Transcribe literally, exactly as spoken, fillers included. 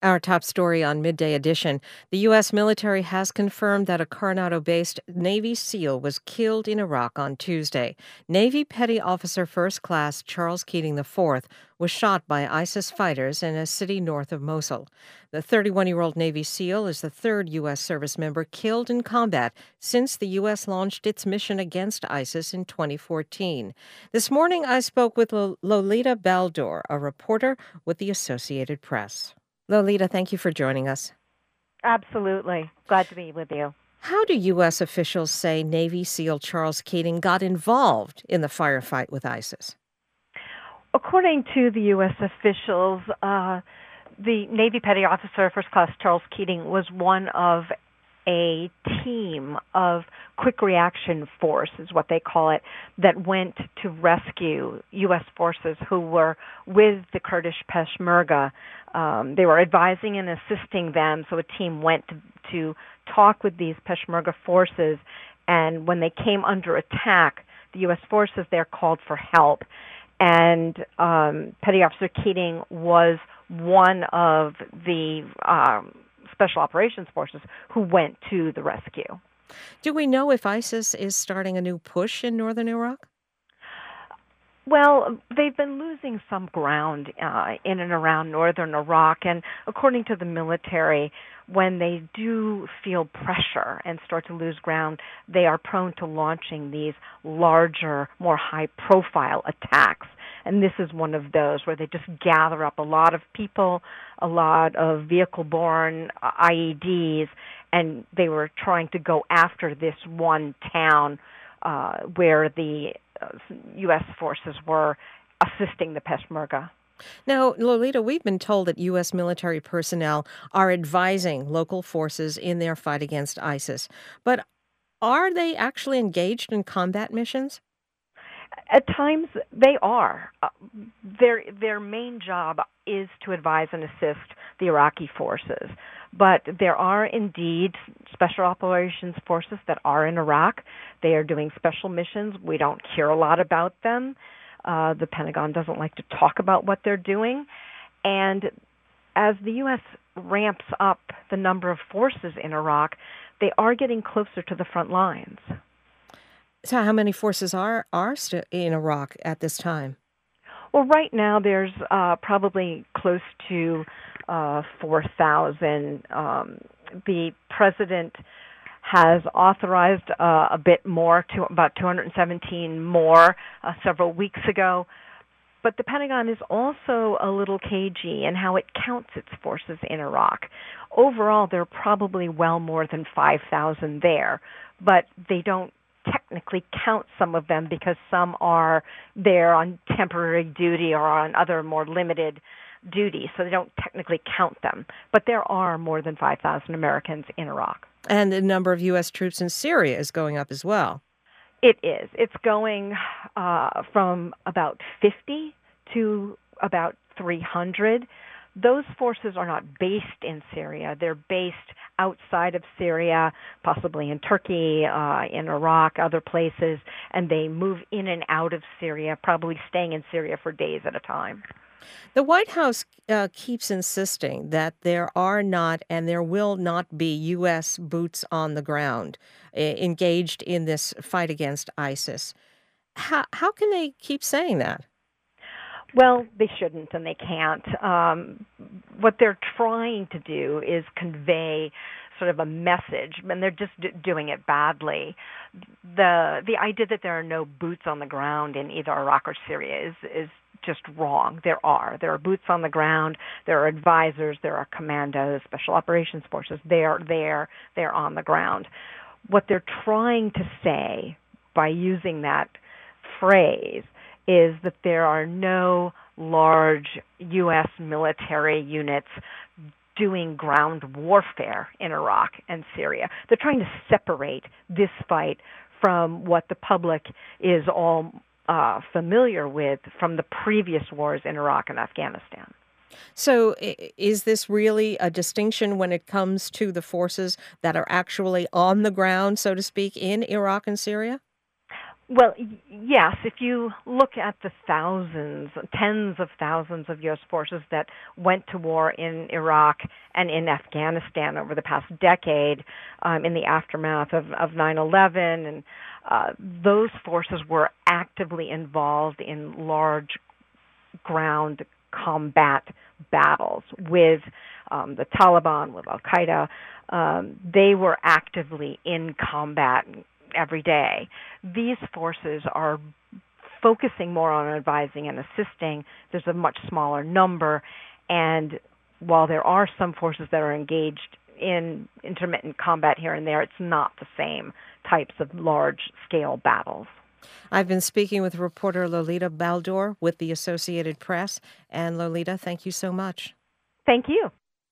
Our top story on Midday Edition. The U S military has confirmed that a Coronado based Navy SEAL was killed in Iraq on Tuesday. Navy Petty Officer First Class Charles Keating the fourth was shot by ISIS fighters in a city north of Mosul. The thirty-one year old Navy SEAL is the third U S service member killed in combat since the U S launched its mission against ISIS in twenty fourteen. This morning, I spoke with Lo- Lolita Baldor, a reporter with the Associated Press. Lolita, thank you for joining us. Absolutely. Glad to be with you. How do U S officials say Navy SEAL Charles Keating got involved in the firefight with ISIS? According to the U S officials, uh, the Navy Petty Officer First Class Charles Keating was one of a team of quick reaction force, is what they call it, that went to rescue U S forces who were with the Kurdish Peshmerga. Um, they were advising and assisting them, so a team went to, to talk with these Peshmerga forces, and when they came under attack, the U S forces there called for help. And um, Petty Officer Keating was one of the um, Special Operations Forces who went to the rescue. Do we know if ISIS is starting a new push in northern Iraq? Well, they've been losing some ground uh, in and around northern Iraq, and according to the military, when they do feel pressure and start to lose ground, they are prone to launching these larger, more high-profile attacks. And this is one of those where they just gather up a lot of people, a lot of vehicle-borne I E Ds, and they were trying to go after this one town uh, where the uh, U S forces were assisting the Peshmerga. Now, Lolita, we've been told that U S military personnel are advising local forces in their fight against ISIS. But are they actually engaged in combat missions? At times, they are. Uh, their their main job is to advise and assist the Iraqi forces. But there are indeed special operations forces that are in Iraq. They are doing special missions. We don't hear a lot about them. Uh, the Pentagon doesn't like to talk about what they're doing. And as the U S ramps up the number of forces in Iraq, they are getting closer to the front lines. So how many forces are, are st- in Iraq at this time? Well, right now there's uh, probably close to uh, four thousand. Um, the president has authorized uh, a bit more, to about two hundred seventeen more uh, several weeks ago. But the Pentagon is also a little cagey in how it counts its forces in Iraq. Overall, there are probably well more than five thousand there, but they don't technically count some of them because some are there on temporary duty or on other more limited duties, so they don't technically count them. But there are more than five thousand Americans in Iraq. And the number of U S troops in Syria is going up as well. It is. It's going uh, from about fifty to about three hundred. Those forces are not based in Syria. They're based outside of Syria, possibly in Turkey, uh, in Iraq, other places, and they move in and out of Syria, probably staying in Syria for days at a time. The White House uh, keeps insisting that there are not and there will not be U S boots on the ground uh, engaged in this fight against ISIS. How, how can they keep saying that? Well, they shouldn't and they can't. Um, what they're trying to do is convey sort of a message, and they're just d- doing it badly. The the idea that there are no boots on the ground in either Iraq or Syria is is just wrong. There are. There are boots on the ground. There are advisors. There are commandos, special operations forces. They are there. They're on the ground. What they're trying to say by using that phrase is that there are no large U S military units doing ground warfare in Iraq and Syria. They're trying to separate this fight from what the public is all uh, familiar with from the previous wars in Iraq and Afghanistan. So i- is this really a distinction when it comes to the forces that are actually on the ground, so to speak, in Iraq and Syria? Well, y- yes, if you look at the thousands, tens of thousands of U S forces that went to war in Iraq and in Afghanistan over the past decade, um, in the aftermath of, of nine eleven, and uh, those forces were actively involved in large ground combat battles with um, the Taliban, with Al Qaeda. Um, they were actively in combat every day. These forces are focusing more on advising and assisting. There's a much smaller number, and while there are some forces that are engaged in intermittent combat here and there, it's not the same types of large-scale battles. I've been speaking with reporter Lolita Baldor with the Associated Press. And Lolita, thank you so much. Thank you.